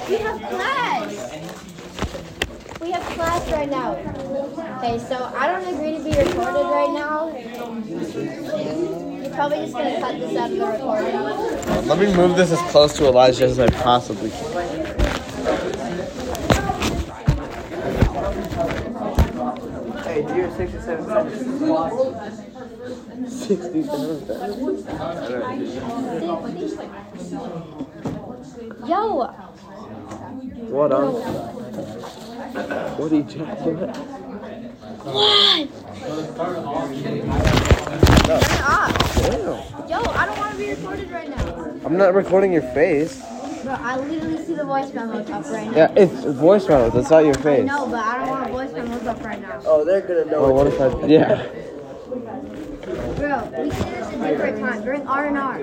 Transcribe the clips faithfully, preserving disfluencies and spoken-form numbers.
We have class. We have class right now. Okay, so I don't agree to be recorded right now. You're probably just gonna cut this out of the recording. Let me move this as close to Elijah as I possibly can. Hey, do your sixty-seven seconds. sixty-seven seconds? Yo, What on? What are you jacking at? what? Turn it off. Damn. Yo, I don't want to be recorded right now. I'm not recording your face. Bro, I literally see the voice memos up right now. Yeah, it's voice memos. That's not your face. No, but I don't want voice memos up right now. Oh, they're gonna know. Well, what if I? Yeah. Bro, we can do this at different times during R and R.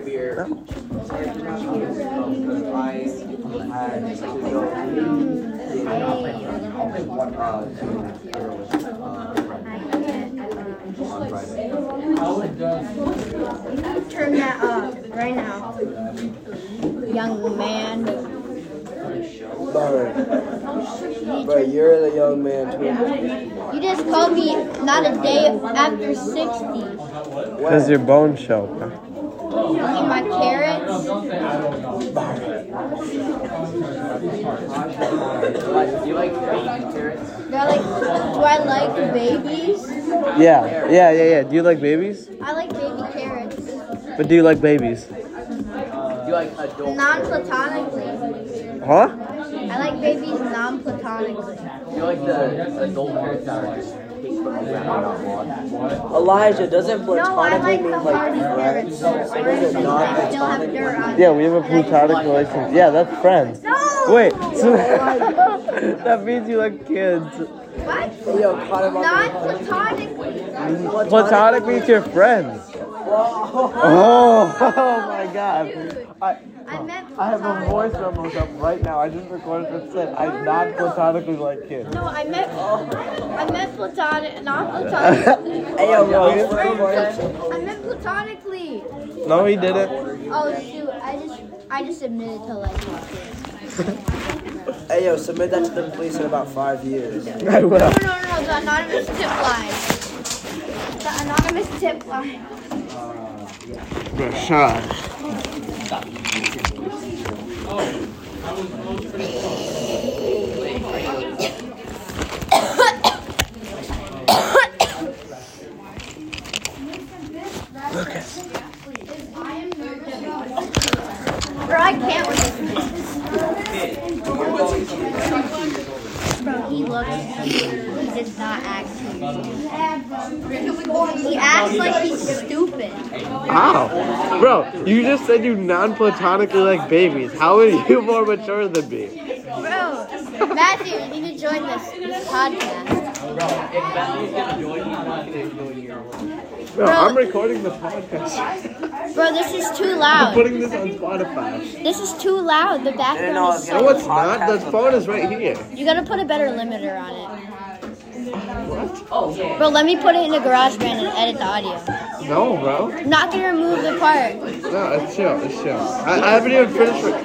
Turn that up right now, young man. Bro, bro, you're the young man too. You just called me not a day after sixty. Because your bones show. You eat my carrots. Do you like baby carrots? Do I like? Do I like babies? Yeah, yeah, yeah, yeah. Do you like babies? I like baby carrots. But do you like babies? Do you like adult? Non-platonically. Huh? I like babies non-platonically. Do you like the adult carrots that are just caked from the ground, not water? Elijah, doesn't No, I platonically like the mean hardy like carrots. friends? Orange ones that still have dirt on them. Yeah, we have a platonic relationship. Yeah, that's friends. No! Wait, so that means you like kids. What? Yo, caught him on the- Non-platonically. Platonic means you're friends. Oh, oh my God. I, I meant I have a platonic. voice memo up right now. I just recorded it said I'm not platonically like kids. No, I meant I meant platonic, not platonically. Hey, yo, bro, I meant platonically. No, he didn't. Oh shoot! I just I just admitted to like kids. Hey, yo, submit that to the police in about five years. I No, will. no, no, no, the anonymous tip line. The anonymous tip line. Rashad. Lucas. Bro, I can't with this. Bro, he looks, he, he does not act He acts like he's stupid. How? Bro, you just said you non-platonically like babies. How are you more mature than me? Bro, Matthew, you need to join this, this podcast. Bro, I'm recording the podcast. Bro, this is too I'm loud. putting this on Spotify. This is too loud. The background is No, so it's not. The phone is right here. You gotta put a better limiter on it. Bro, let me put it in the GarageBand and edit the audio. No, bro. I'm not gonna remove the part. No, it's chill. It's chill. I, I haven't even finished it.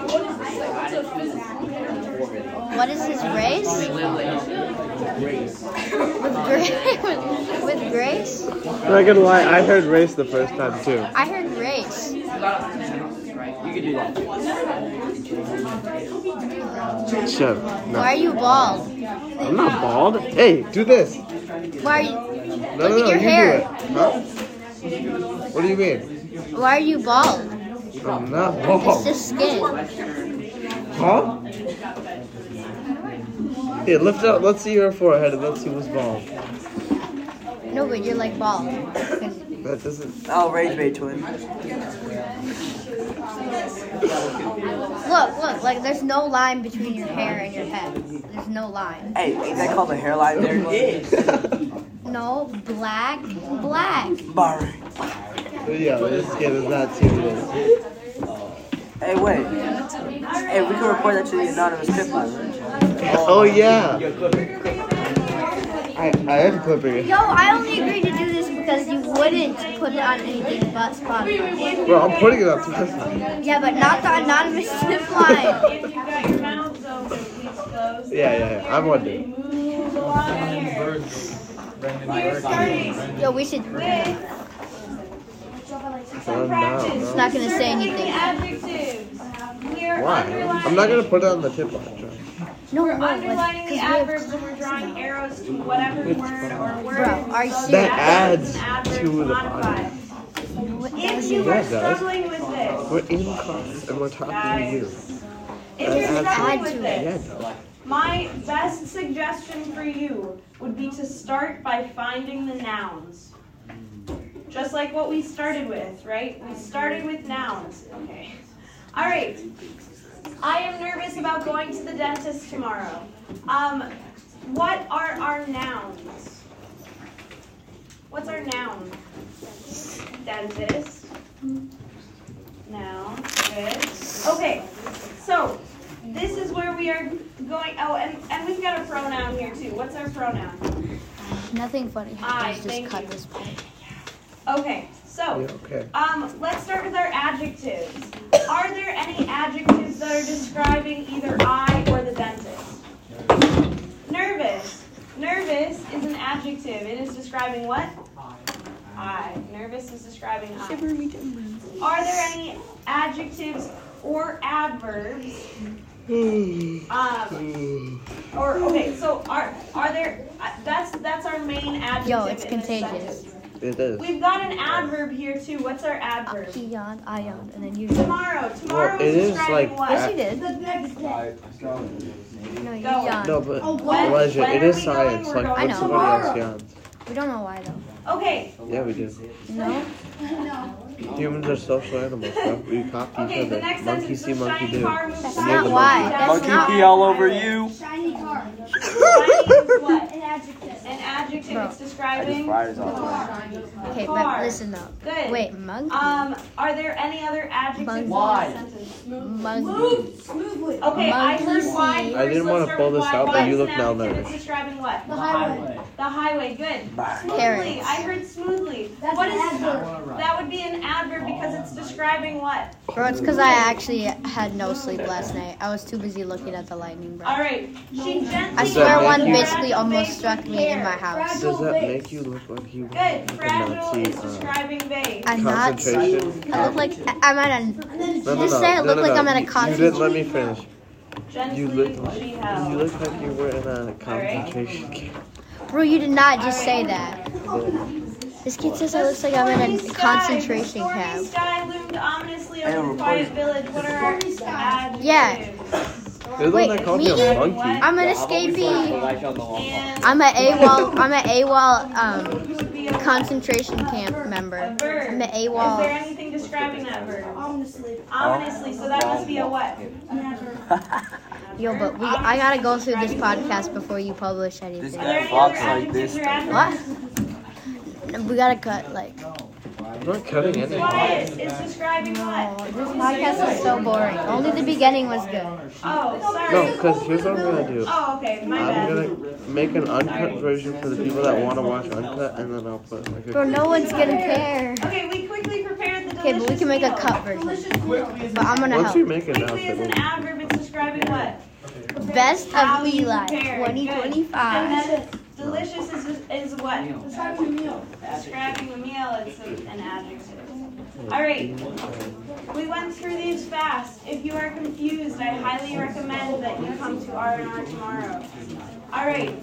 What is his race? With grace? with, with grace? I'm not gonna lie, I heard race the first time too. I heard race. Shut up. Why No. are you bald? I'm not bald. Hey, do this. Why are you? No, Look no, at no, your you hair. do it. Huh? What do you mean? Why are you bald? I'm not It's bald. just skin. Huh? Here, lift up. Let's see your forehead and let's see who's bald. No, but you're like bald. That doesn't. Oh, Rage Bay twin. Look, look, like there's no line between your hair and your head. There's no line. Hey, ain't that called a hairline there? No, black, black. Bar. Yeah, this kid is not serious. Hey, wait. Hey, we can report that to the anonymous tip line, right? Oh yeah. I I am clipping it. Yo, I only agreed to do this because you wouldn't put it on anything but Spotify. Bro, I'm putting it on Spotify. Yeah, but not the anonymous tip line. Yeah, yeah, yeah. I'm wondering. Move along here. We're starting Yo, we should. with Oh, some no, practice. no. It's not gonna say Circling anything. adjectives. We're Why? underlining. I'm not gonna put it on the tip line. Try. No, We're no, like, underlining the 'cause we have- adverbs and we're drawing arrows to whatever word or word. Bro, are you so serious? the That adverbs adds and adverbs to the modify. If you Yeah, are it does. struggling with this, We're in class and we're talking to you. if you're Add struggling to with it. Yeah, this, my best suggestion for you would be to start by finding the nouns. Just like what we started with, right? We started with nouns. Okay. All right. I am nervous about going to the dentist tomorrow. Um, what are our nouns? What's our noun? Dentist. Noun. Good. Okay. So this is where we are going. Oh, and, and we've got a pronoun here too. What's our pronoun? Nothing funny I, happens. Just thank cut you. this part. Okay. So. Yeah, okay. Um, let's start with our adjectives. Are there any adjectives that are describing either I or the dentist? Nervous. Nervous is an adjective. It is describing what? I. Nervous is describing I. Are there any adjectives or adverbs? Um, or okay, so are are there? Uh, that's that's our main adjective. Yo, it's in this contagious. sentence. It is. We've got an adverb here too. What's our adverb? He yawned, I yawned, and then you. Tomorrow. Tomorrow Well, it is is describing like what? Yes, you did. The next day. No, you Go. yawned. No, but When- Elijah, when it are is we going? science. We're Like going when I know. somebody else tomorrow. yawns. We don't know why though. Okay. Yeah, we do. No. No. Humans are social animals, bro. We copy Okay. each The other. next Monkey sentence. see, The monkey shiny do. car moves That's by. not The why. monkey That's monkey not pee all over you. Shiny car. Shiny is what? An adjective. An adjective. Bro. It's describing. Fridays off. Okay, Car. but listen though. Good. Wait, monkey. Um, are there any other adjectives Monkey. in Why? the sentence? monkey. Move smoothly. Okay, I heard Monkey why. see. I didn't Let's wanna start pull with this why. out, but Why you is look an adjective? malnourished. It's describing what? The highway. The highway. Good. Smoothly. Parents. I heard smoothly. That's What an is adverb. that? Would be an adverb because it's describing what? Bro, it's because I actually had no sleep last night. I was too busy looking at the lightning, bro. All right. She gently. I Does swear that one make you- basically almost struck me in my house. Does that make you look like you Good. want a Fragile Nazi is uh, describing vague. I'm not. concentration? I look like I'm at a. No, no, Just no, say I no, look no, like no. I'm at a You concert. didn't let me finish. Gently You look, she you held. look like you were in a concentration camp. Bro, you did not just say that. This kid says I look like I'm in Stormy a sky. concentration Stormy camp. sky loomed ominously Hey, over the replace- quiet village. What are our adjectives? Yeah. They're the Wait, one that called me? me a monkey. I'm an escapee. And I'm an AWOL. I'm an AWOL um would be a concentration camp member. verb. I'm an Is there AWOL. anything describing that verb? Ominously. Ominously. So that must be a what? An adverb. Yo, but we I gotta go through this podcast before you publish This anything. Are there guy any talks other like adjectives this. or adverbs? What? We gotta cut like. I'm not cutting anything. Quiet is describing what? This podcast is so boring. Only the beginning was good. Oh, sorry. No, because here's what I'm gonna do. Oh, okay. My I'm bad. gonna make an uncut version for the people that want to watch uncut, and then I'll put like Bro, a. no one's gonna care. Okay, we quickly prepared the delicious Okay, but we can make a meal. cut version. Delicious meal. But I'm gonna Once you help. make it now, Quickly is an it'll- adverb. It's describing what? Best How of you Eli prepare. twenty Good. twenty-five. And then delicious is is what? Describing the meal. Describing a meal. It's a, an adjective. All right. We went through these fast. If you are confused, I highly recommend that you come to R and R tomorrow. All right.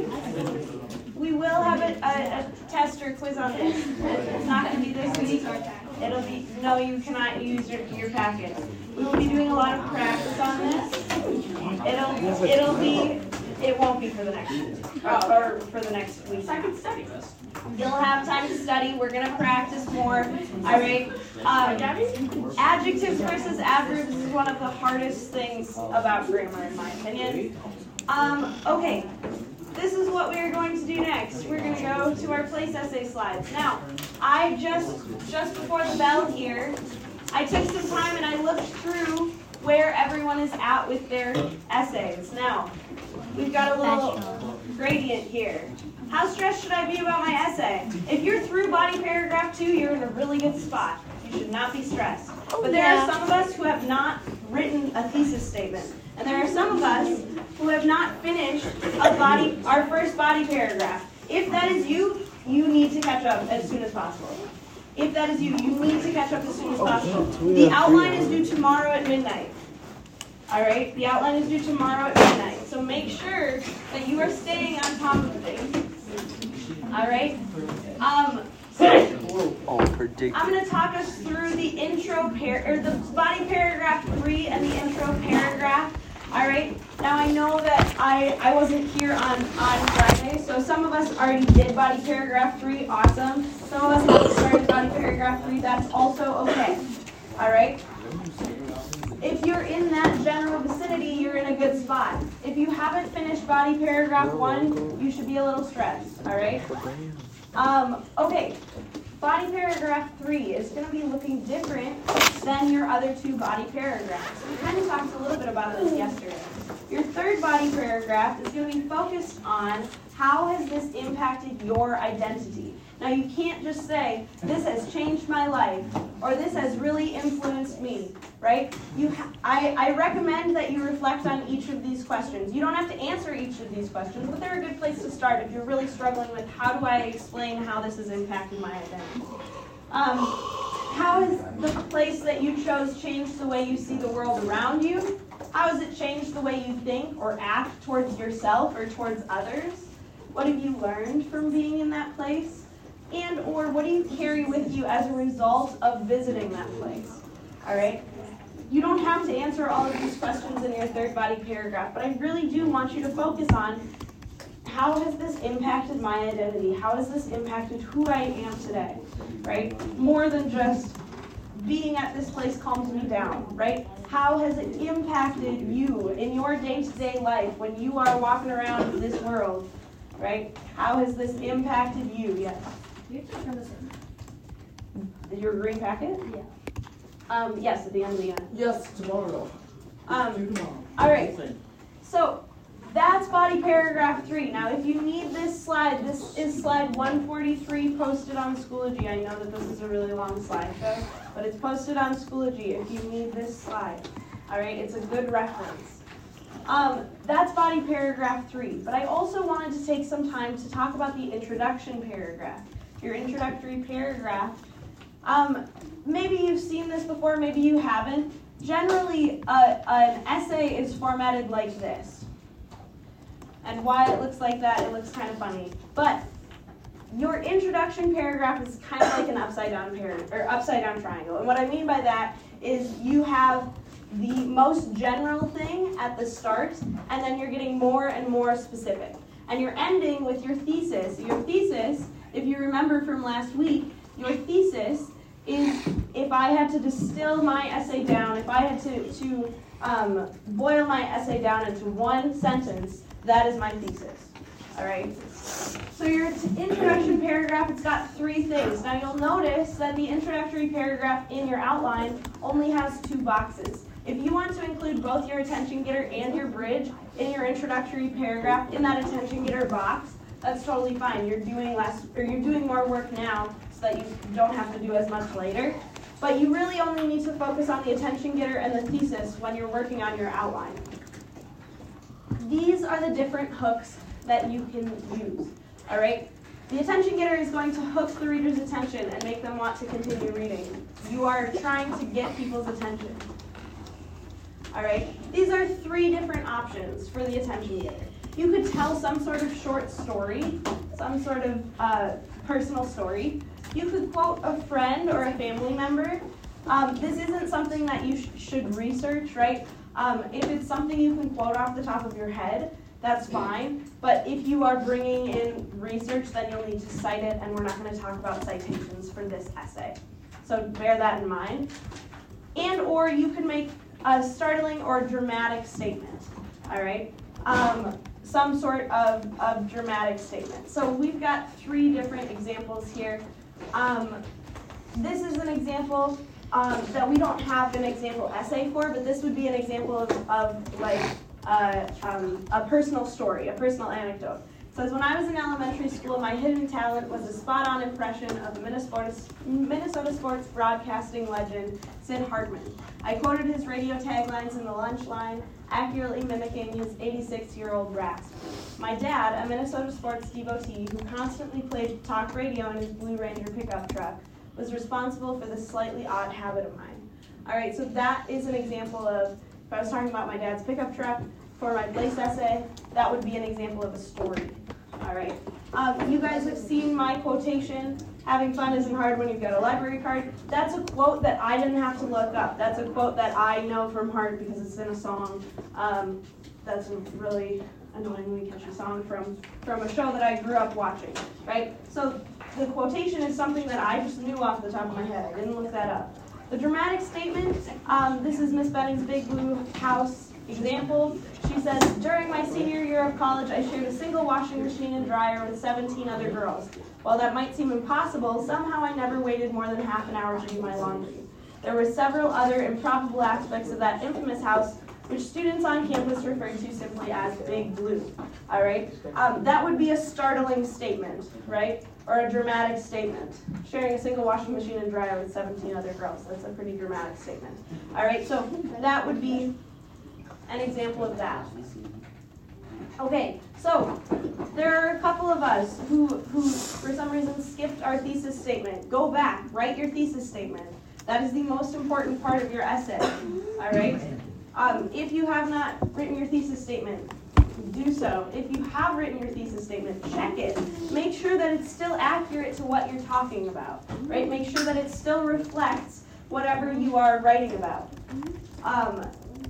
We will have a, a, a test or quiz on this. It's not going to be this week. It'll be, no, you cannot use your, your packet. We will be doing a lot of practice on this. It'll, it'll be, it won't be for the next, uh, or for the next week. You'll have time to study. We're going to practice more. All right. Um, adjectives versus adverbs is one of the hardest things about grammar, in my opinion. Um, okay. This is what we are going to do next. We're going to go to our place essay slides. Now, I just, just before the bell here, I took some time and I looked through where everyone is at with their essays. Now, we've got a little gradient here. How stressed should I be about my essay? If you're through body paragraph two, you're in a really good spot. You should not be stressed. But there are some of us who have not written a thesis statement. And there are some of us who have not finished a body, our first body paragraph. If that is you, you need to catch up as soon as possible. If that is you, you need to catch up as soon as possible. The outline is due tomorrow at midnight. All right, the outline is due tomorrow at midnight. So make sure that you are staying on top of things. All right. Um, so I'm going to talk us through the intro par or the body paragraph three and the intro paragraph. All right. Now I know that I I wasn't here on on Friday, so some of us already did body paragraph three. Awesome. Some of us haven't started body paragraph three. That's also okay. All right. If you're in that general vicinity, you're in a good spot. If you haven't finished body paragraph one, you should be a little stressed, all right? Um, okay, body paragraph three is going to be looking different than your other two body paragraphs. We kind of talked a little bit about this yesterday. Your third body paragraph is going to be focused on how has this impacted your identity. Now, you can't just say, this has changed my life, or this has really influenced me, right? You, ha I, I recommend that you reflect on each of these questions. You don't have to answer each of these questions, but they're a good place to start if you're really struggling with how do I explain how this has impacted my identity. Um, how has the place that you chose changed the way you see the world around you? How has it changed the way you think or act towards yourself or towards others? What have you learned from being in that place? And or what do you carry with you as a result of visiting that place? All right? You don't have to answer all of these questions in your third body paragraph, but I really do want you to focus on how has this impacted my identity? How has this impacted who I am today? Right? More than just being at this place calms me down, right? How has it impacted you in your day-to-day life when you are walking around this world, right? How has this impacted you? Yes. You have to turn this in. Your green packet? Yeah. Um, yes, at the end of the end. Yes, tomorrow. Um, all right. So that's body paragraph three. Now, if you need this slide, this is slide one forty-three posted on Schoology. I know that this is a really long slideshow, but it's posted on Schoology if you need this slide. All right, it's a good reference. Um, that's body paragraph three. But I also wanted to take some time to talk about the introduction paragraph. Your introductory paragraph. Um, maybe you've seen this before, maybe you haven't. Generally, uh, an essay is formatted like this. And why it looks like that, it looks kind of funny. But your introduction paragraph is kind of like an upside down par- or upside down triangle. And what I mean by that is you have the most general thing at the start, and then you're getting more and more specific. And you're ending with your thesis. Your thesis, if you remember from last week, your thesis is if I had to distill my essay down, if I had to, to um, boil my essay down into one sentence, that is my thesis. All right? So your introduction paragraph, it's got three things. Now you'll notice that the introductory paragraph in your outline only has two boxes. If you want to include both your attention getter and your bridge in your introductory paragraph in that attention getter box, that's totally fine. You're doing less, or you're doing more work now so that you don't have to do as much later. But you really only need to focus on the attention getter and the thesis when you're working on your outline. These are the different hooks that you can use. All right? The attention getter is going to hook the reader's attention and make them want to continue reading. You are trying to get people's attention. All right? These are three different options for the attention getter. You could tell some sort of short story, some sort of uh, personal story. You could quote a friend or a family member. Um, this isn't something that you sh should research, right? Um, if it's something you can quote off the top of your head, that's fine. But if you are bringing in research, then you'll need to cite it, and we're not going to talk about citations for this essay. So bear that in mind. And or you can make a startling or dramatic statement, all right? Um, some sort of, of dramatic statement. So we've got three different examples here. Um, this is an example um, that we don't have an example essay for, but this would be an example of, of like uh, um, a personal story, a personal anecdote. It's says, when I was in elementary school, my hidden talent was a spot-on impression of the Minnesota, Minnesota sports broadcasting legend, Sid Hartman. I quoted his radio taglines in the lunch line, accurately mimicking his eighty-six-year-old rasp. My dad, a Minnesota sports devotee who constantly played talk radio in his Blue Ranger pickup truck, was responsible for this slightly odd habit of mine. All right, so that is an example of, if I was talking about my dad's pickup truck for my place essay, that would be an example of a story. All right. Um, you guys have seen my quotation, having fun isn't hard when you've got a library card. That's a quote that I didn't have to look up. That's a quote that I know from heart because it's in a song. Um, that's a really annoyingly catchy song from, from a show that I grew up watching, right? So the quotation is something that I just knew off the top of my head. I didn't look that up. The dramatic statement, um, this is Miss Benning's Big Blue House example. She says, during my senior year of college, I shared a single washing machine and dryer with seventeen other girls. While that might seem impossible, somehow I never waited more than half an hour to do my laundry. There were several other improbable aspects of that infamous house, which students on campus referred to simply as Big Blue. All right? Um, that would be a startling statement, right? Or a dramatic statement. Sharing a single washing machine and dryer with seventeen other girls. That's a pretty dramatic statement. All right, so that would be an example of that. Okay, so there are a couple of us who, who for some reason skipped our thesis statement. Go back, write your thesis statement. That is the most important part of your essay. All right? Um, if you have not written your thesis statement, do so. If you have written your thesis statement, check it. Make sure that it's still accurate to what you're talking about, right? Make sure that it still reflects whatever you are writing about. Um,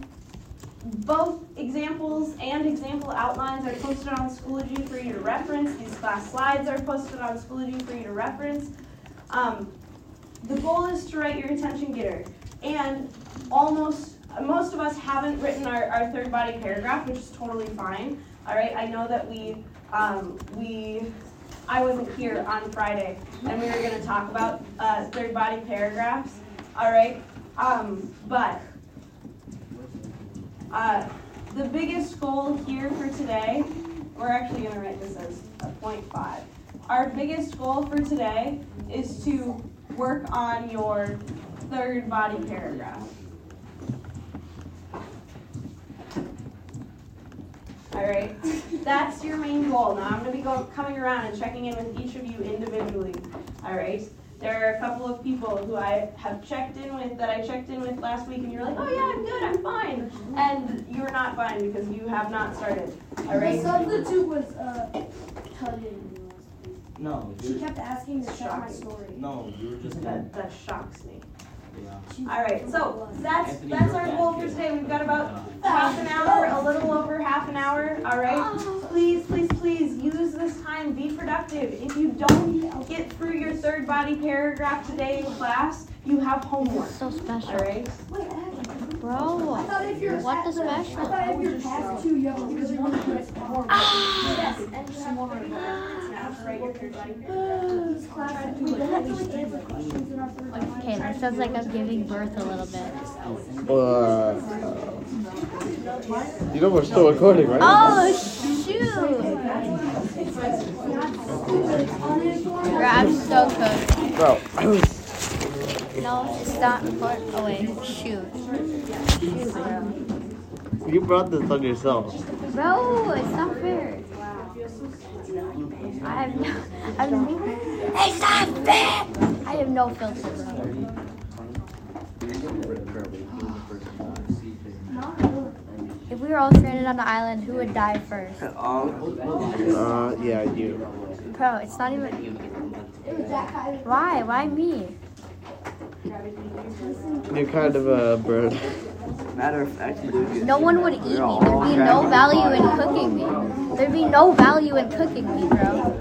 both examples and example outlines are posted on Schoology for you to reference. These class slides are posted on Schoology for you to reference. Um, the goal is to write your attention getter. And almost Most of us haven't written our, our third body paragraph, which is totally fine. All right, I know that we, um, we, I wasn't here on Friday, and we were going to talk about uh, third body paragraphs. All right, um, but uh, the biggest goal here for today, we're actually going to write this as a point five. Our biggest goal for today is to work on your third body paragraph. All right, that's your main goal. Now I'm going to be going, coming around and checking in with each of you individually. All right, there are a couple of people who I have checked in with that I checked in with last week, and you're like, oh yeah, I'm good, I'm fine, and you're not fine because you have not started. All right. The substitute was uh, Tanya. No. She kept asking to check my story. No, you were just. That that shocks me. Yeah. All right, so that's that's our goal for today. We've got about half an hour, a little over half an hour. All right, please, please, please use this time. Be productive. If you don't get through your third body paragraph today in class, you have homework. So special. All right. Bro, I thought if you're what the I special? thought if you're past two, you have to use one credit more. Yes, and just one. Now to write your third body paragraph. This class, we don't have to like answer questions in our third body. Okay, that sounds like I'm giving birth a little bit. Uh, you know we're still recording, right? Oh, shoot! Bro, I'm so cooked. Bro, I was. No, it's not important. Oh, wait, shoot. Shoot, bro. You brought this on yourself. Bro, it's not fair. I have no. I have no it's not fair! I have no filter, bro. If we were all stranded on the island, who would die first? Uh, yeah, you. Bro, it's not even. Why? Why me? You're kind of a bird. Matter of fact, dude. No one would eat me. There'd be no value in cooking me. There'd be no value in cooking me, bro.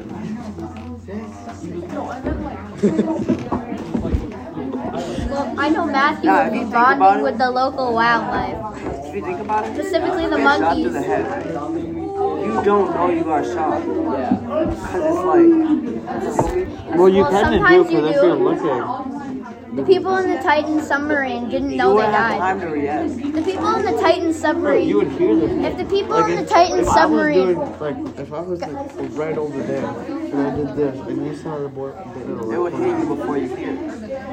Well, I know Matthew Nah, would if be you think about bonding it- with the local wildlife. If you think about it, Specifically the you get shot to monkeys. the head, right? You don't know you got shot. Because it's like. Well, you Well, kind of do sometimes you because if do. you're looking, The people in the Titan submarine didn't know You they wouldn't have died. time to react. The people in the Titan Bro, submarine. you would hear them. If the people Like in the if, Titan if submarine. I was doing, like, if I was like, right over there and I did this and you saw the board, It would hit you before you hear it.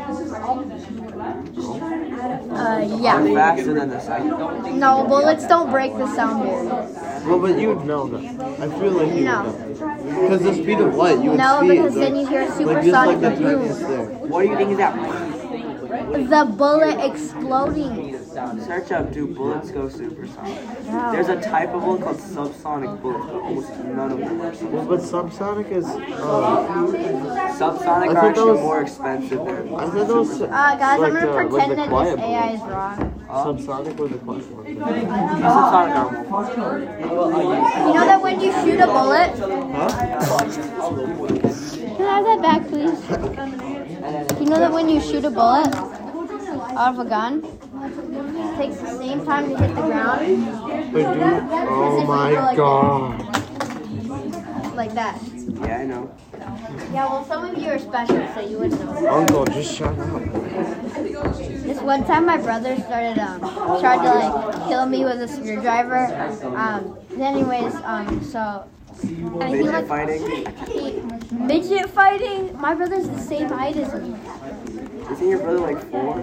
Uh, You're yeah. faster than the sound. No, bullets don't break the sound barrier. well, but you'd know that. I feel like you No. would know. Because the speed of light, you would No, see because it. then like- you hear a like, just like supersonic the boom. tiniest thing. What do you think is that? The bullet exploding. Search up, do bullets go supersonic? Wow. There's a type of bullet called subsonic bullets, but almost none of them are Well, supersonic. but subsonic is, uh, Subsonic I are thought that actually was- more expensive than I thought those, Uh, guys, like, I'm gonna uh, like pretend the that quiet this A I is wrong. subsonic or the quiet one. subsonic are more. You know that when you shoot a bullet. Huh? Can I have that back, please? You know that when you shoot a bullet out of a gun, it takes the same time to hit the ground, But dude, oh my god. like that. Yeah, I know. Yeah, well, some of you are special, so you wouldn't know. Uncle, just shut up. This one time, my brother started um tried to like kill me with a screwdriver. Um, anyways, um, so and he Midget like fighting. he, midget fighting. My brother's the same height as me. Isn't your brother like four?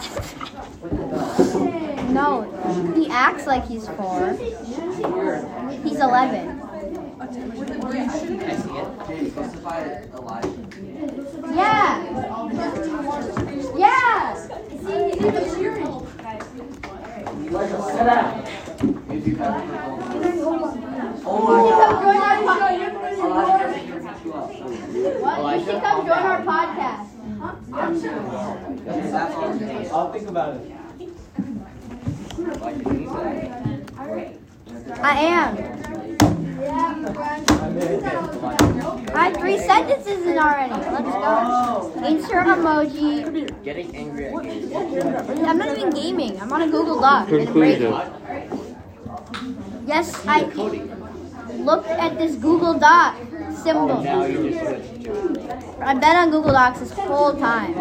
No, he acts like he's four. He's eleven. Yeah. Yeah. What? You should come join our podcast. I'll think about it. I am. I had three sentences in already. Let's go. Insert emoji. Getting angry at games. I'm not even gaming. I'm on a Google Doc. in a break. Conclusion. Yes, I look at this Google Doc symbol. Now you just switch to it. I've been on Google Docs this whole time.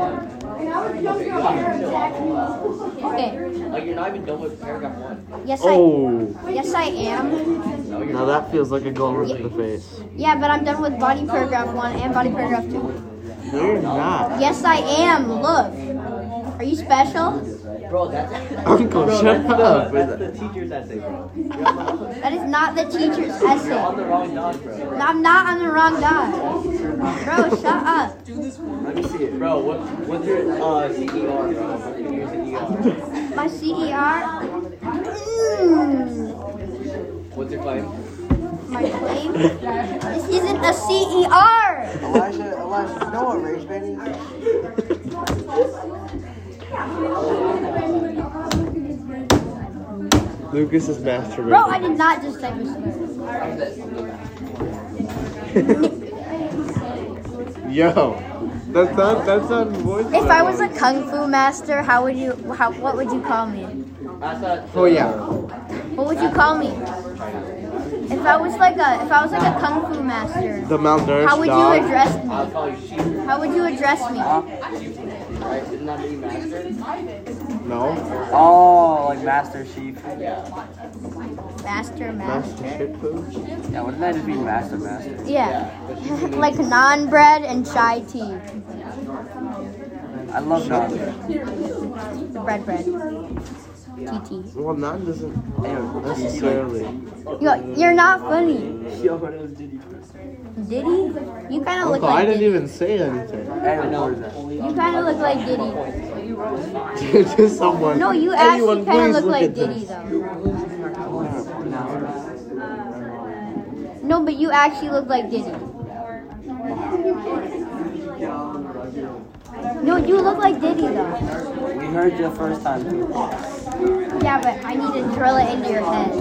Okay. Like you're not even done with paragraph one. Yes, I. Oh, Yes, I am. now that feels like a goal in the face. Yeah, but I'm done with body paragraph one and body paragraph two. No, you're not. Yes, I am. Look. Are you special? Bro, that's Uncle, bro, shut that's up. The, that's the teacher's essay, bro. That is not the teacher's On essay. the wrong dog, bro. I'm not on the wrong dot. Bro, shut up. Let me see it. Bro, what, what's your uh, C E R, bro? What's your C E R? My C E R. Mm, What's your claim? my claim. This isn't a C E R. Elijah, Elijah, you know what rage bait is? Lucas is masturbating. Bro, I did not just type a slur. Yo, that's not that's not voice. If I was a kung fu master, how would you? How? What would you call me? Oh yeah. What would you call me? If I was like a, if I was like a kung fu master, The malnourished how would you dog. address I'll me? call you sheep. How would you address me? Right? Isn't that the master? No. Oh, like master sheep. Master, master. Master shit food. Yeah, wouldn't that just be master master? Yeah, like naan bread and chai tea. I love that. Bread, bread. T T. Well, none doesn't necessarily. Yo, you're not funny. Yo, what else did you do? Diddy? You kind of look Uncle, I like didn't Diddy. even say anything. Hey, what is that? You kind of look like Diddy. To someone. No, you Anyone, actually kind of please look like at this. Diddy though. No, but you actually look like Diddy. No, you look like Diddy though. We heard you the first time. Too. Yeah, but I need to drill it into your head.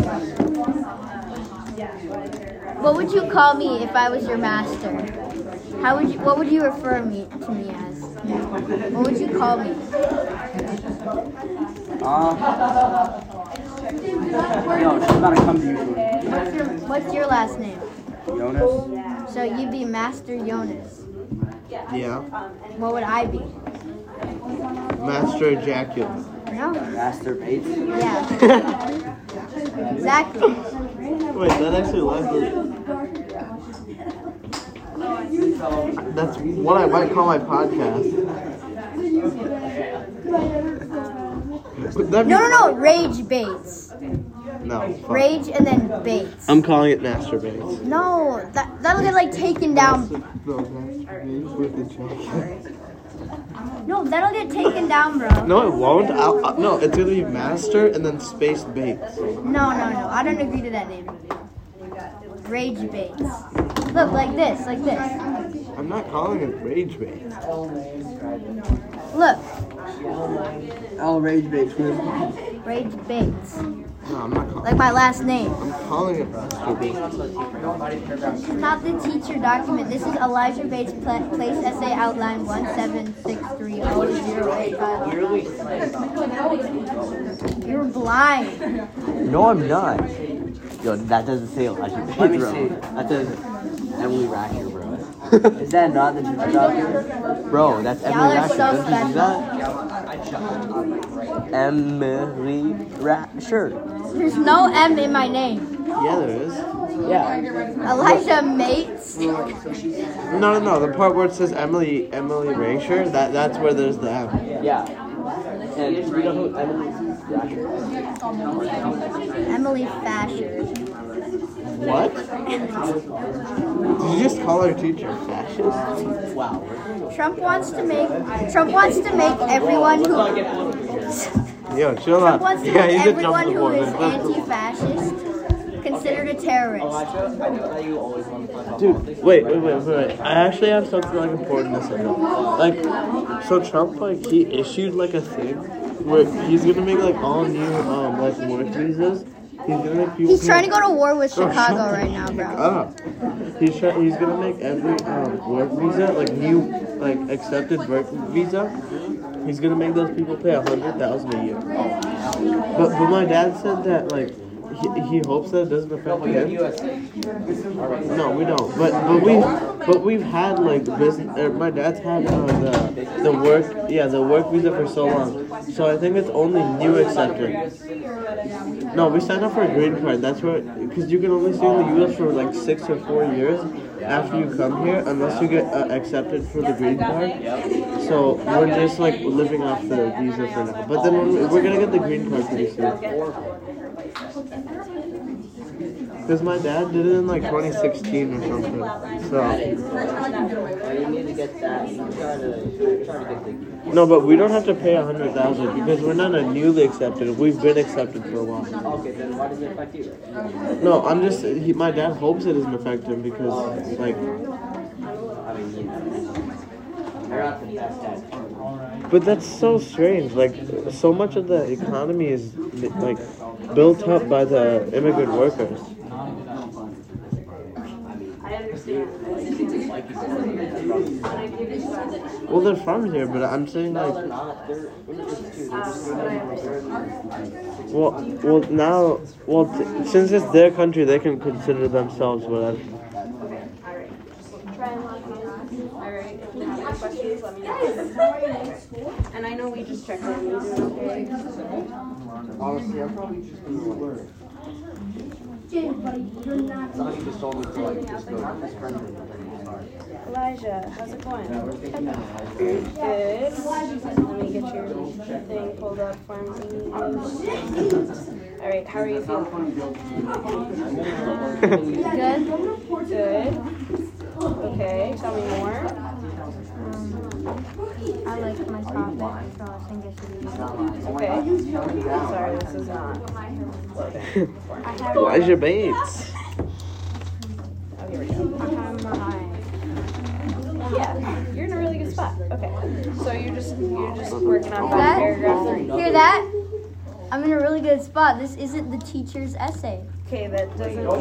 What would you call me if I was your master? How would you? What would you refer me to me as? What would you call me? Uh, yo, she's about to come to you. What's your, what's your last name? Jonas? So you'd be Master Jonas. Yeah. What would I be? Master ejaculate. No. Masturbate. Yeah. Exactly. Wait, that actually likely. That's what I might call my podcast. Would that be- No, no, no. Rage baits. No. fuck. Rage and then baits. I'm calling it masturbates. No, that that'll get like taken down. No, masturbates with ejaculate. No, that'll get taken down, bro. No, it won't. I'll, uh, no, it's gonna be master and then spaced baits. No, no, no. I don't agree to that name. Rage baits. Look, like this, like this. I'm not calling it rage bait. Look, I'll rage bait with. rage baits. No, I'm not calling. Like my last name. I'm calling it masturbate. Not the teacher document. This is Elijah Bates pla- place essay outline one seven six three zero zero eight five. You're blind. No, I'm not. Yo, that doesn't say Elijah Bates, Let me bro. see. That says Emily Rasher, bro. Is that not the teacher document? Bro, that's Y'all Emily are Rasher. so Don't you see that? Emily Rasher. There's no M in my name. Yeah, there is. Yeah. Elijah Mates. No, no, no. The part where it says Emily, Emily Rasher, that that's where there's the M. Yeah. And you know who Emily Rasher is? Emily Fasher. What? Did you just call our teacher fascist? Wow. Trump wants to make Trump wants to make everyone who Yo, chill out. Trump wants to Yeah, make he's a everyone jump who is the anti-fascist considered a terrorist. Elijah, I know that you always want to talk about Dude, politics. wait, wait, wait, wait. I actually have something like important to say. Like, so Trump, like, he issued like a thing where he's gonna make like all new, um, like work visas. He's gonna make people. He's trying to go to war with Bro, Chicago shut right the now, fuck bro. up. He's try- He's gonna make every um, work visa, like new, like accepted work visa. He's gonna make those people pay a hundred thousand a year. But but my dad said that like he, he hopes that it doesn't affect him. No, we don't. But but we but we've had like business. Er, my dad's had uh, the the work yeah the work visa for so long. So I think it's only new accepted. No, we signed up for a green card. That's where because you can only stay in the U S for like six or four years after you come here, unless you get uh, accepted for the green card. So we're just like living off the visa for now. But then we're, we're gonna get the green card pretty soon. Because my dad did it in like twenty sixteen or something. So You need to get that. You try to, try to get the. no, but we don't have to pay a hundred thousand because we're not a newly accepted. We've been accepted for a while. Okay, then why does it affect you? No, I'm just. He, my dad hopes it doesn't affect him because like. I mean, you're not the best at. But that's so strange. Like, so much of the economy is like built up by the immigrant workers. I understand. Well, they're from here, but I'm saying No, like, they're not. They're immigrants too. They're just immigrants. well, well now, well, t- since it's their country, they can consider themselves whatever. Try and lock me in. Alright, if you have any questions, let me know. And I know we just checked on you, doing okay? Honestly, I'm probably just gonna learn. Somebody just told me to like just go as friendly. Elijah, how's it going? Good. Let me get your thing pulled up for me. Alright, how are you feeling? Good. Good. Okay, tell me more. Um, I like my topic, so I think it should be good. Okay. Sorry, this is not. I have, Elijah Bates. Oh, here we go. I have my. Yeah, you're in a really good spot. Okay. So you're just you're just working on Hear that? paragraph three. Hear that? I'm in a really good spot. This isn't the teacher's essay. Okay, that doesn't mean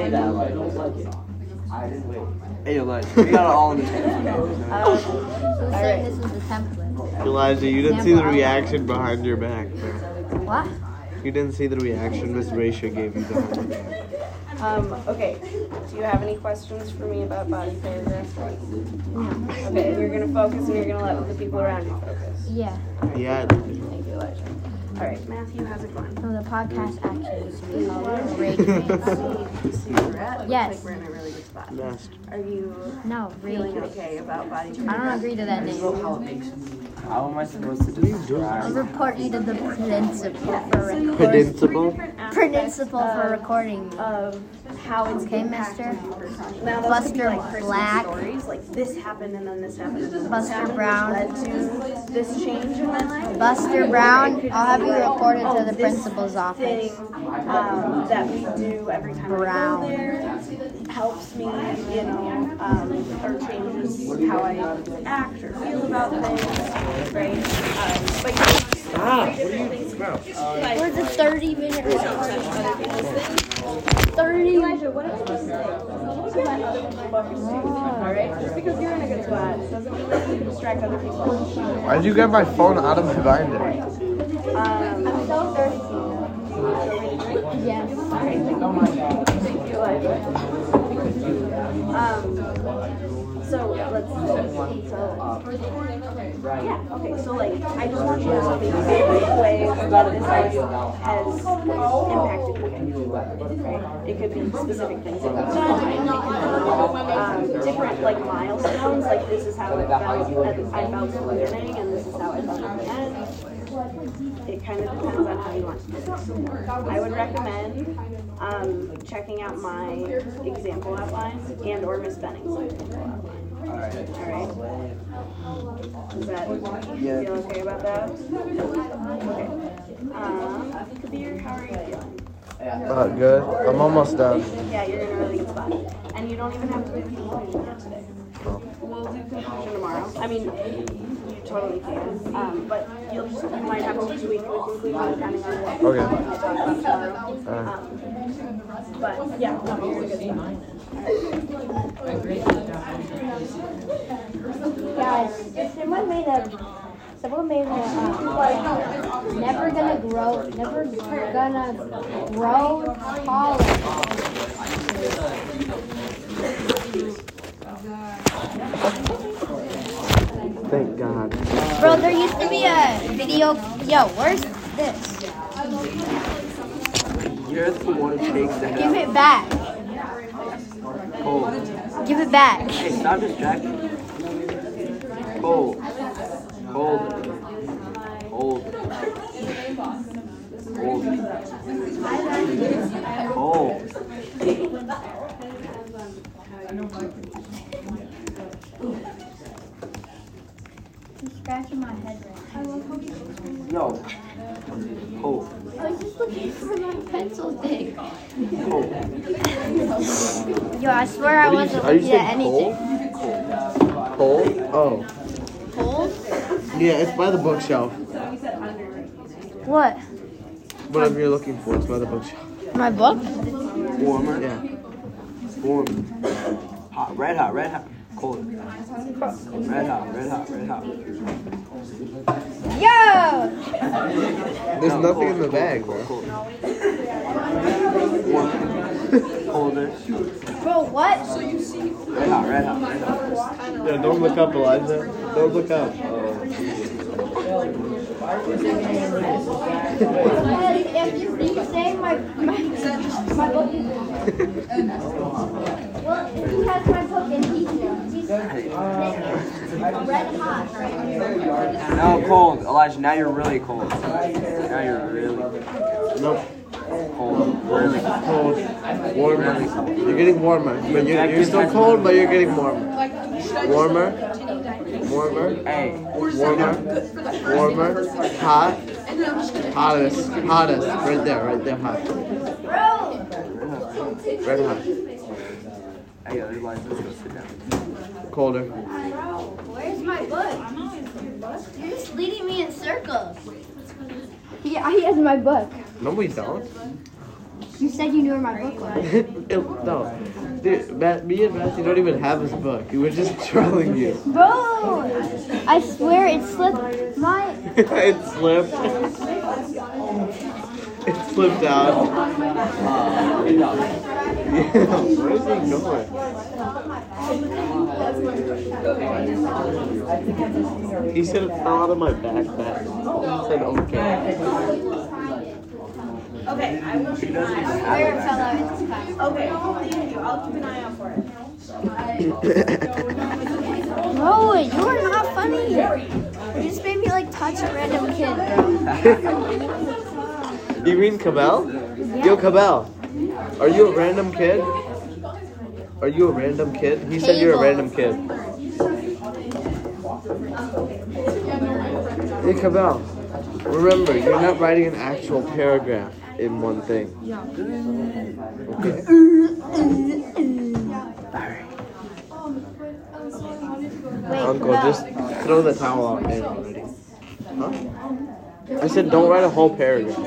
Hey, Elijah, we got it all in the hands. So it's saying this is the template. Elijah, you didn't see the reaction behind your back. What? You didn't see the reaction Miss Raisha gave you. The homework. Um, okay. Do you have any questions for me about body paragraphs? No. Okay, you're gonna focus and you're gonna let the people around you focus. Yeah. Yeah. Thank you, Elijah. All right, Matthew, how's it going? So the podcast actually used to be called Rage Face. See where we're at? Yes. Looks like we're in a really good spot. Yes. Are you No, Rage feeling Face. okay about body I paragraphs? don't agree to that name. How am I supposed to describe? I'll report you to the principal for So you recording. learned three Principal? different aspects Principal for of- recording. of how it's Okay, impacting mister? your personality. Now, those could be Buster like personal Black. stories, like this happened and then this happened and then this Buster happened, Brown. which led to this change in my life. Buster Brown, I'll have you reported Oh, to the this principal's thing office. um, that we do every time Brown. I go there helps me, you know, um, or changes how I act or feel about things, right? Um, but you Stop. What are you about? Where's a thirty minute recording? thirty. Elijah, what did I just say? You let other people focus too, alright? Just because you're in a good spot doesn't mean that you distract other people. Why did you get my phone out of my binder? Um, I'm so thirsty. Yes. Thank you, Elijah. Um, so let's so yeah, okay, so like I just want you to think about ways that this life has impacted you. Right? It could be specific things that you've done, it could be um, different like milestones, like this is how I felt at, I felt in the beginning and this is how I felt at the end. It kind of depends on how you want to do it. I would recommend um, checking out my example outlines and or Miss Benning's example outline. Alright. Does that Yeah. feel okay about that? Okay. Um, Kabir, how are you feeling? Uh, good. I'm almost done. Yeah, you're in a really good spot. And you don't even have to do conclusion yet today. We'll do conclusion tomorrow. I mean, you totally can. Um, but you'll just, you might have to tweak the conclusion depending on what Okay. you talk about tomorrow. Um, but yeah, no, you're in a good spot. Guys, someone made a, someone made a, uh, never gonna grow, never gonna grow taller. Thank God. Bro, there used to be a video, yo, where's this? You're the one who takes the Give it back. Cole. Give it back. Hey, stop distracting me. Cole. Hold. Hold. Hold. Hold. He's scratching my head right now. No. Hold. I was just looking for my pencil thing. Hold. Yo, I swear I wasn't Are you looking at saying anything. cold? Cold? Oh. Cold? Yeah, it's by the bookshelf. What? Whatever you're looking for, it's by the bookshelf. My book? Warmer. Yeah. Warm. Hot. Red hot. Red hot. Cold. Red hot. Red hot. Red hot. Yo! There's No, nothing cold, in the cold, bag, cold, bro. cold. Warmer. Colder. Bro, what? Red hot. Red hot. Red hot. Yeah, don't look up, Elijah. Don't look up. If you keep saying my, my, my book is well, he has my book and he's, he's red hot right here. No, cold. Elijah, now you're really cold. Now you're really Nope. cold. Really cold. Cold. Warmer. You're getting warmer. But you're, you're still cold, but you're getting warmer. Warmer. Warmer. Hey. Warmer. Warmer. Hot. Hottest. Hottest. Right there. Right there. Hot. Red hot. Hey, Elijah, let's go sit down. Colder. Where's my book? You're just leading me in circles. Yeah, he has my book. No, we don't. You said you knew where my book was. It- no. Dude, Matt, me and Matthew don't even have his book. He was just trolling you. Bro! I swear it slipped my... It slipped. It flipped out. Yeah, where is he going? He said it fell out of my backpack. He said okay. Okay, I will keep an eye out. Where it fell out in this class. Okay, thank you. I'll keep an eye out for it. Bro, you are not funny. You just made me like touch a random kid, bro. You mean Cabell? Yo, Cabell, are you a random kid? Are you a random kid? He said you're a random kid. Hey, Cabell, remember, you're not writing an actual paragraph in one thing. Okay. Wait, Uncle, no. just throw the towel out there already. Huh? I said don't write a whole paragraph.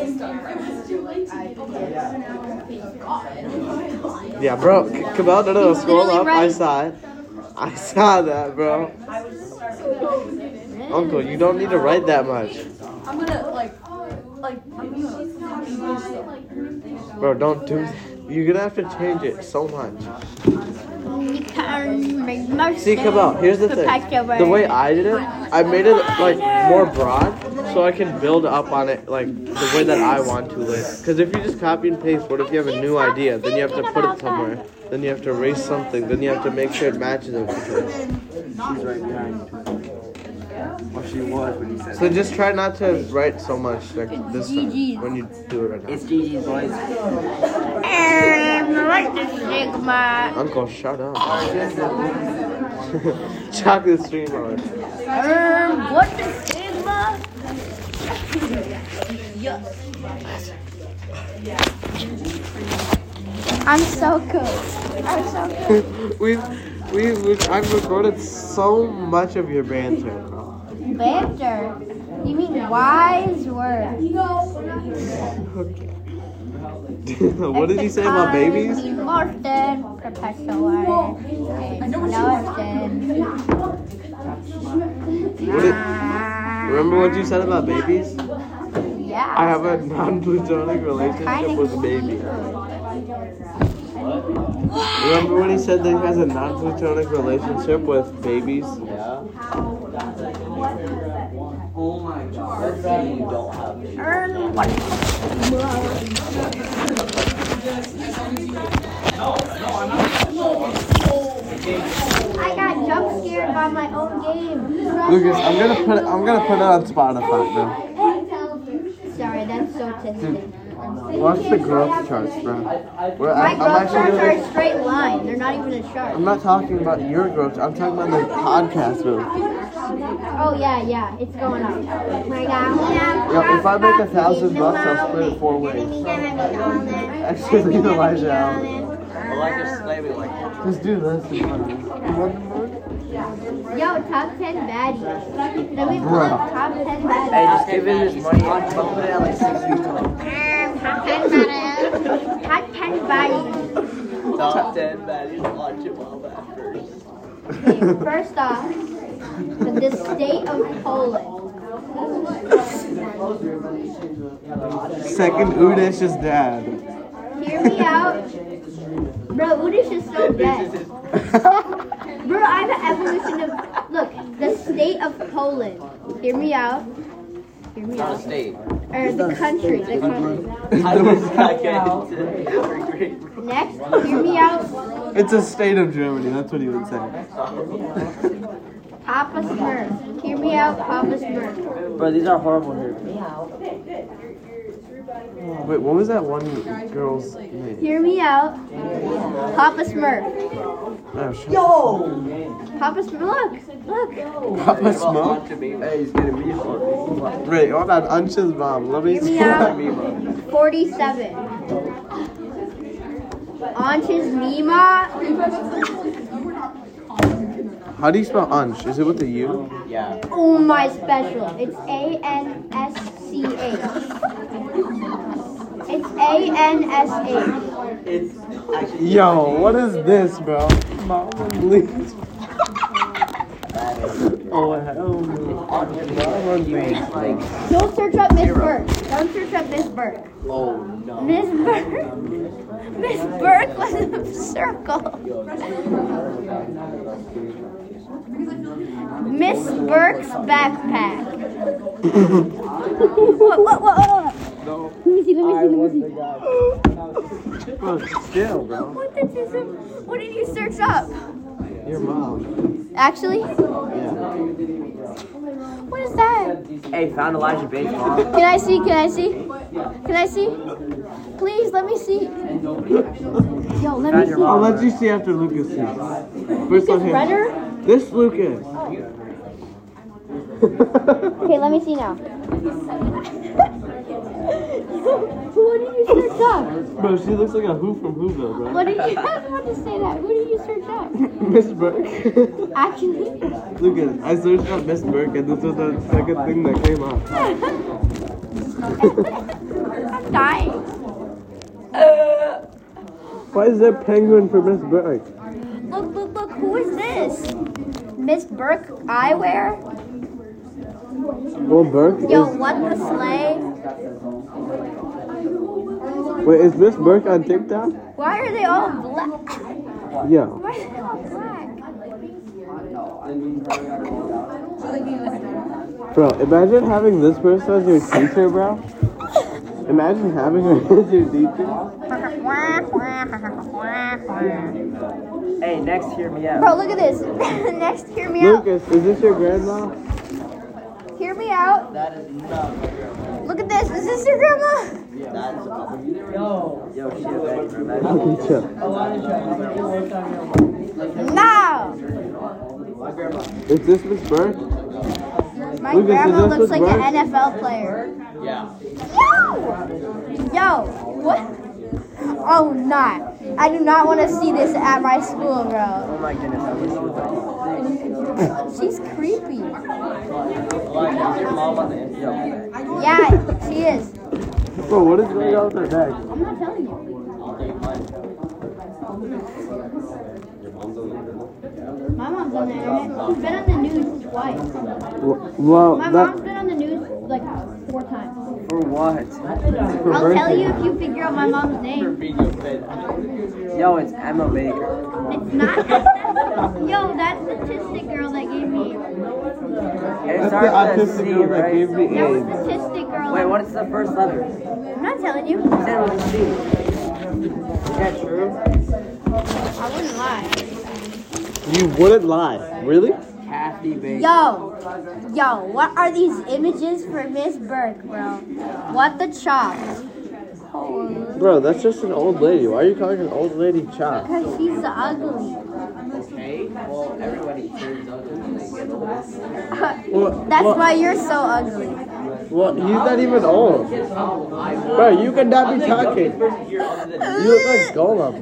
Yeah, bro. C- Cabell, no, no, no, scroll Literally up. I write- saw it. I saw that, bro. Uncle, you don't need to write that much. I'm gonna like, like, I'm gonna copy this stuff. Bro, don't do that. You're gonna have to change it so much. See, Cabell, here's the thing. The way I did it, I made it like more broad so I can build up on it like the way that I want to later. Because if you just copy and paste, what if you have a new idea? Then you have to put it somewhere. Then you have to erase something. Then you have to make sure it matches everything. She's right behind you. Well, she was when you said So just try not to write so much like this time when you do it right now. It's Gigi's boys. Sigma. Uncle, shut up. Chocolate stream on. Um, what is Sigma? I'm so good. I'm so good. We've, we've, we've, I've recorded so much of your banter, bro. Banter? You mean wise words? Okay. What did he say about babies? Morton, Professor. What did, remember what you said about babies? Yeah. I have a non-platonic relationship with a baby. Remember when he said that he has a non-platonic relationship with babies? Yeah. Oh my god. Let's say you don't have it. Earn what? I got jump scared by my own game. Lucas, I'm gonna put it, I'm gonna put it on Spotify, bro. Sorry, that's so testing. Watch the growth charts, bro. We're, My I'm, I'm growth actually charts are gonna, a straight line. They're not even a chart. I'm not talking about your growth. I'm talking about the podcast growth. Oh yeah, yeah, it's going up. Yo, if I make a thousand bucks, I'll split it four ways. Actually, leave Elijah out. Elijah's slaving like Just do this. You want the moon? Yo, top ten baddies. Let me pull up top ten baddies. Hey, just give him his money. I'll put it at like six feet tall. Top ten baddies. Top ten baddies. top ten baddies. Watch it while back first. Okay, first off, the state of Poland. Second, Udish's dad. Hear me out. Bro, Udish is so dead. Bro, I'm the evolution of... Look, the state of Poland. Hear me out. Hear me out. State. Or the country. The country. I was not getting to Next, hear me out. It's a state of Germany. That's what he would say. Papa Smurf. Hear me out, Papa Smurf. Bro, these are horrible here. Wait, what was that one girl's name? Hear me out. Papa Smurf. Oh, shit. Papa Smurf. Look. Look. Papa Smoke? Hey, he's getting me hard. Wait, hold on. Unch's mom. Let me Hear me see. out. forty-seven. Aunt's Mima. How do you spell Unch? Is it with a U? Yeah. Oh, my special. It's A N S C H. It's A N S H. It's actually. Yo, what is this, bro? Mom, please. Oh, hell no. Don't search up Miss Burke. Don't search up Miss Burke. Oh no. Miss Burke. Miss Burke was in a circle. Miss Burke's backpack. what, what, what, what? No. Let me see, let me I see, let was me the see. guy. Bro, still, bro. What did you, what did you search up? Your mom. Actually? Yeah. What is that? Hey, found Elijah Bates, mom. Can I see? Can I see? Can I see? Please, let me see. Yo, let me see. I'll let you see after Lucas sees. First Lucas let him. Renner? This Lucas. Okay, let me see now. What did you search up? Bro, she looks like a Who from Whoville, bro. What did you? I was about to say that. Who did you search up? Miss Burke. Actually. Lucas, I searched up Miss Burke and this was the second thing that came up. I'm dying. Why is there penguin for Miss Burke? Look, look, look. Who is this? Miss Burke eyewear? Well, Burke Yo, is... what the sleigh? Wait, is Miss Burke on TikTok? Why are they all black? Yeah. Why are they all black? Bro, imagine having this person as your teacher, bro. Imagine having her as your teacher. Hey, next, hear me out. Bro, look at this. Next, hear me out. Lucas, is this your grandma? Hear me out. That is not my grandma. Look at this. Is this your grandma? That's Yo, yo, shit, baby. Okay, chill. No. my grandma. Is this Miss Burke? My Lucas, is grandma this looks Miss like Burke? an N F L player. Yeah. Yo! Yo, what? Oh, not. I do not want to see this at my school, bro. Oh my goodness, I wish you would. She's creepy. Elijah, is your mom on the Instagram? Yeah, she is. Bro, what is going on with her neck? I'm not telling you. I'll take mine. My mom's on the internet. She's been on the news twice. Well, My that... mom's been on the news like four times. For what? for I'll tell birthday. you if you figure out my mom's name. Yo, it's Emma Baker. It's not. Yo, that's the Tistic girl that gave me. It That's the starts with a autistic C, girl that right? gave me That was AIDS. the Tistic girl. Wait, what is the first letter? I'm not telling you. You said it was a C. Is that true? I wouldn't lie. You wouldn't lie. Really? Kathy Baker. Yo, yo, what are these images for Miss Burke, bro? What the chop? Bro, that's just an old lady. Why are you calling an old lady chop? Because she's ugly. Okay, well, everybody turns ugly when they get older. Well, That's well, why you're so ugly. Well, he's not even old. Bro, you could not be talking. You're other than You look like Golem.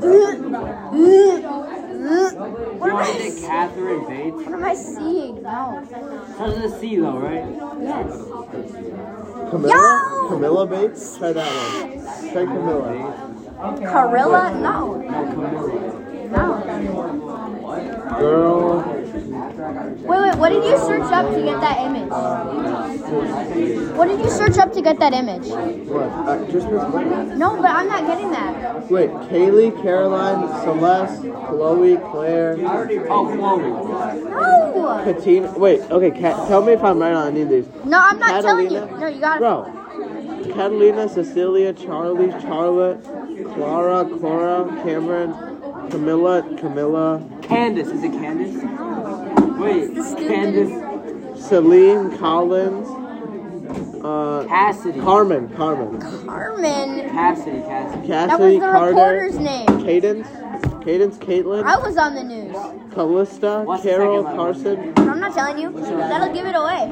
What am I, Is it Catherine Bates? what am I seeing? No. Starts with a C though, right? Yes. Camilla? Yo! Camilla Bates? Try that one. Try Camilla. Carilla? No. No. Girl. Wait, wait, what did you search up to get that image? What did you search up to get that image? What? Uh, just Miss Burke. No, but I'm not getting that. Wait, Kaylee, Caroline, Celeste, Chloe, Claire, Oh, Chloe. No. Katina. Wait, okay, Kat, tell me if I'm right on any of these. No, I'm not telling you. Catalina? No, you got Bro, Catalina, Cecilia, Charlie, Charlotte, Clara, Cora, Cameron, Camilla, Camilla, Candace. Is it Candace? Wait, the stupid- Candace. Celine, Collins, uh, Cassidy. Carmen, Carmen, Carmen. Cassidy, Cassidy. That was Cassidy, the Carter, reporter's name. Cadence, Cadence, Caitlin, I was on the news. Callista, What's the Carol, second letter? Carson, I'm not telling you. That'll give it away.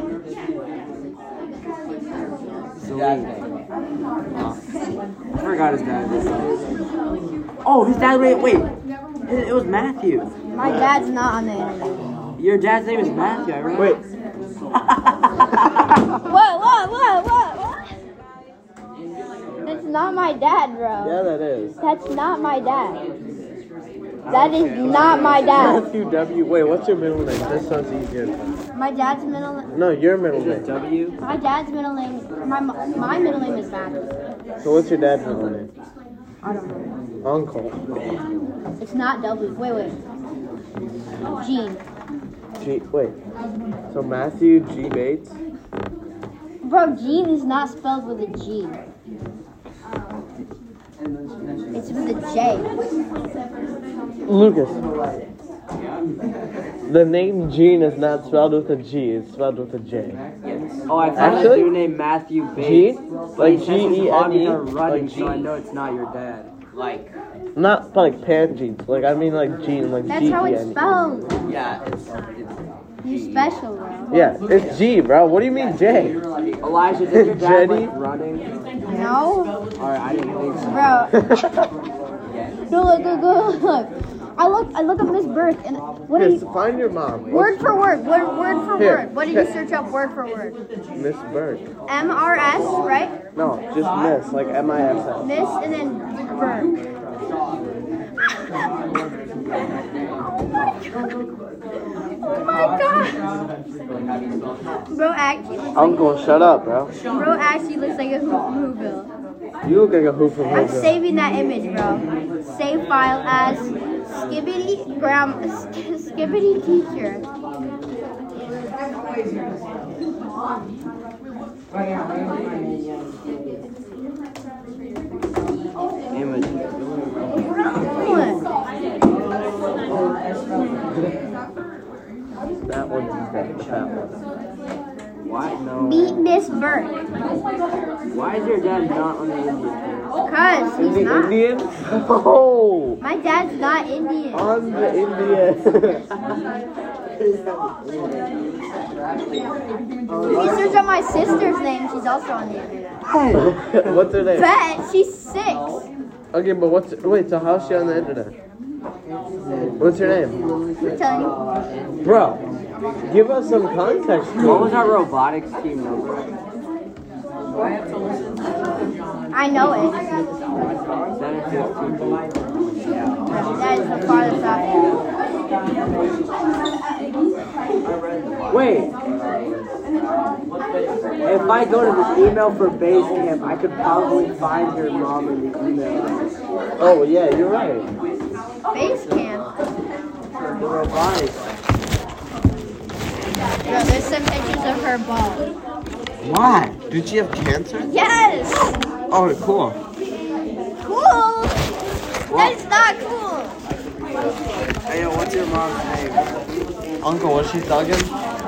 Celine. I forgot his dad. Oh, his dad. Wait, wait. It, it was Matthew. My dad's not on the internet. Your dad's name is Matthew. I remember. wait, What, what, what, what, what? That's not my dad, bro. yeah, that is. That's not my dad. That is not my dad. Matthew W. Wait, what's your middle name? This sounds easier. My dad's middle name. No, your middle Is it name. W? My dad's middle name. My my middle name is Matthew. So what's your dad's middle name? I don't know. Uncle. It's not W. Wait, wait. Gene. G. Wait. So Matthew G. Bates. Bro, Gene is not spelled with a G. It's with a J. Lucas. The name Gene is not spelled with a G. It's spelled with a J. Oh, I found Actually? a dude named Matthew Bates. Gene? But Like he says his G E N hobbies E? are running, Like so I Gene? know it's not your dad. Like, Not like pan jeans. Like I mean like Gene. Like That's G E how it's N E. spelled. yeah, it's, it's You're special, bro. Yeah, it's G, bro. What do you mean J? Elijah, did your dad Jenny? like running? No, Alright, I didn't think so. bro. No, look, look, look, look. I look, I look up Miss Burke, and what Here, did he? find your mom. Word for word, word, word for Here. word. What did you search up word for word? Miss Burke. M R S, right? No, just Miss, like M I S S. Miss and then Burke. Oh my god! Bro actually looks like, Uncle, shut up, bro. bro actually looks like a Whoville. You look like a hooper. I'm saving that image, bro. Save file as Skibbity Gram Skibbity Teacher. Image. That one's that, that one. Why? No. Meet Miss Burke. Why is your dad not on the Indian team? Cause Is he's he not. Indian? Oh, My dad's not Indian. on the Indian. If you search up my sister's name, she's also on the internet. What's her name? Bet she's six. Okay, but what's wait? So how's she on the internet? What's her name? I'm telling you. Bro, give us some context. What was our robotics team number? I know it. seven fifteen. That is the farthest out. Wait. If I go to this email for base camp, I could probably find your mom in the email. Oh yeah, you're right. Base camp. The robotics. Bro, there's some pictures of her ball. Why? Did she have cancer? Yes! Oh, cool. Cool! That is not cool! Hey, yo, what's your mom's name? Uncle, was she thugging?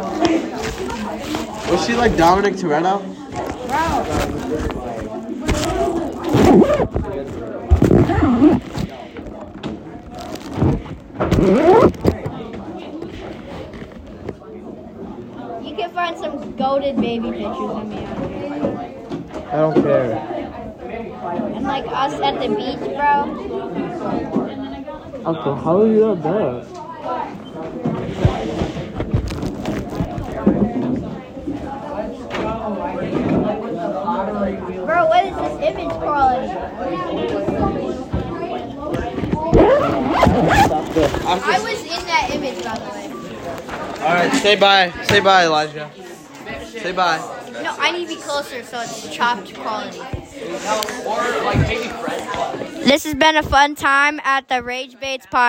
Was she like Dominic Toretto? You can find some goated baby pictures of me out here. I don't care. And like us at the beach, bro. Uncle, how are you not there? Bro, what is this image quality? I was in that image, by the way. All right, say bye. Say bye, Elijah. Say bye. No, I need to be closer, so it's chopped quality. This has been a fun time at the Rage Baits podcast.